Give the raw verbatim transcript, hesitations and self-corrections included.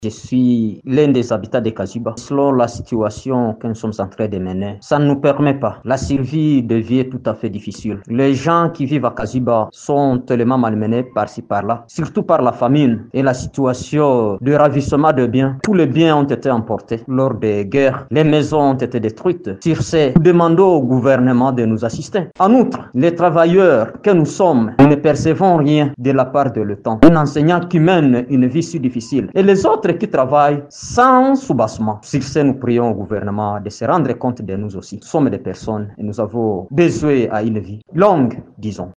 Je suis l'un des habitants de Kaziba. Selon la situation que nous sommes en train de mener, ça ne nous permet pas. La survie devient tout à fait difficile. Les gens qui vivent à Kaziba sont tellement malmenés par-ci par-là, surtout par la famine et la situation de ravissement de biens. Tous les biens ont été emportés lors des guerres. Les maisons ont été détruites. Sur ce, nous demandons au gouvernement de nous assister. En outre, les travailleurs que nous sommes, nous ne percevons rien de la part de l'État. Un enseignant qui mène une vie si difficile. Et les autres qui travaillent sans soubassement. Sur ce, nous prions au gouvernement de se rendre compte de nous aussi. Nous sommes des personnes et nous avons besoin à une vie longue, disons.